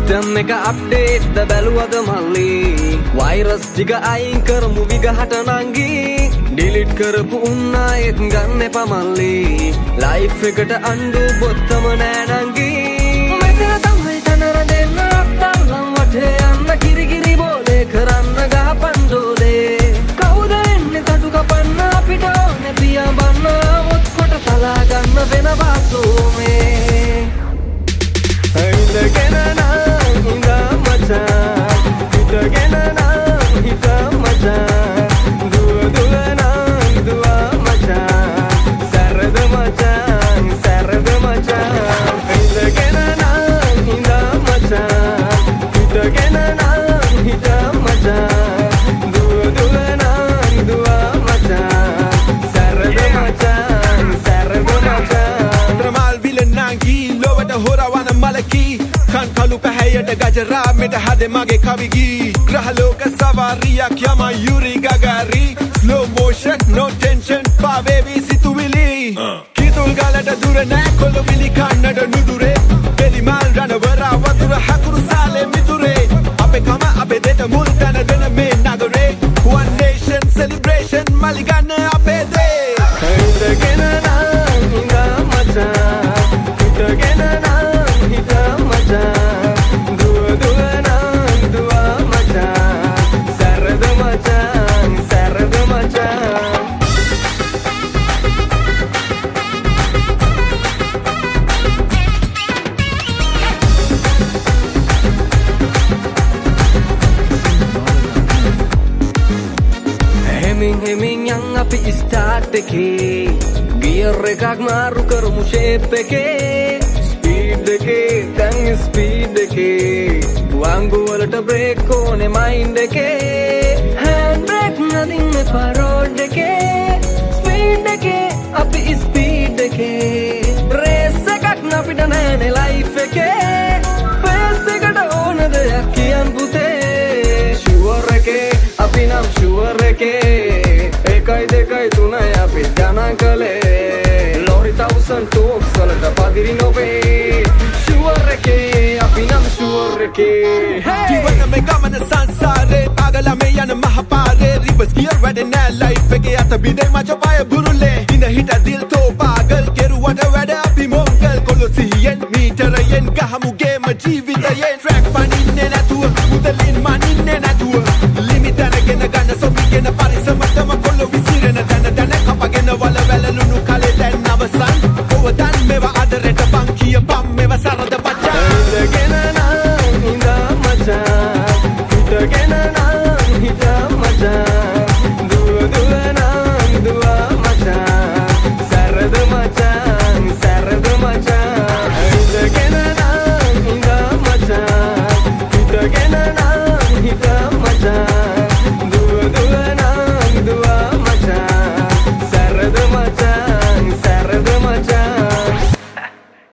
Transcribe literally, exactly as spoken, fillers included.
System එක update ද බැලුවද මල්ලි virus ටික අයින් කරමු විගහට නංගි delete කරපු උන්නායෙත් ගන්න එපා මල්ලි life එකට අඬු බොත්තම නෑ නංගි මෙතන තමයි තනර දෙන්න අත්තල්ලම් වටේ යන්න කිරි කිරි බෝලේ කරන්න ගහපන් දෝලේ කවුද එන්නේ තටු කපන්න අපිට ඕනේ පියඹන්න ඔත් කොට තලා ගන්න වෙනවා සෝමේ ඉඳගෙන නම් ඉඳ මචං හිටගෙන නම් හිට මචං දුව දුව නම් දුව මචං සැරද මචං සැරද මචං ඉඳගෙන නම් ඉඳ මචං හිටගෙන නම් හිට මචං දුව දුව නම් දුව මචං සැරද මචං සැරද මචං Tramal vilanangi lowata horawana malaki kan kalu pahayata gajara meta hade mage kavigi grahaloka savariyak yama yuri gagari slow motion no tension pa baby situvili kitul galata dura na kolobili kannada nudure belimal ranavara watura hakuru sale miture ape kama ape deta multana dena me nagare one nation celebration maligana ape de ඉඳගෙන නම් ඉඳ මචං හිටගෙන නම් හිට මචං දුව දුව නම් දුව මචං සැරද මචං සැරද මචං හෙමින් හෙමින් යන් අපි ස්ටාර්ට් එකේ ගියර් එකක් මාරු කරමු ෂේප් එකේ ස්පීඩ් එකේ දැන් ස්පීඩ් එකේ වංගු වලට බ්‍රේක් ඕනේ මයින්ඩ් එකේ හෑන්ඩ් බ්‍රේක් නදින් එපා රෝඩ් එකේ ස්පීඩ් එකේ අපි ස්පීඩ් එකේ රේස් එකක් අපිට නෑනේ ලයිෆ් එකේ ෆේස් එකට ඕන දෙයක් කියන් පුතේ ෂුවර් එකේ අපි නම් ෂුවර් එකේ එකයි දෙකයි තුනයි අපි ගණන් කළේ ලෝරි තවුසන් ටෝක්ස් වලට පදිරි නොවේ ෂුවර් එකේ අපි නම් ෂුවර් එකේ ජීවන මේ ගමන සංසාරේ පාගල මේ යන මහපාරේ රිවර්ස් ගියර් වැඩ නෑ ලයිෆ් එකේ අත බිඳේ මච පය බුරුලේ ඉන හිට දිල් තෝ පාගල් කෙරුවට වැඩ අපි මොංගල් කොලොසියෙන් මීටරයෙන් ගහමු ගේම ජීවිතයෙන් ට්‍රැක් පනින්නේ නැතුව මුදලින් මනින්නේ නැතුව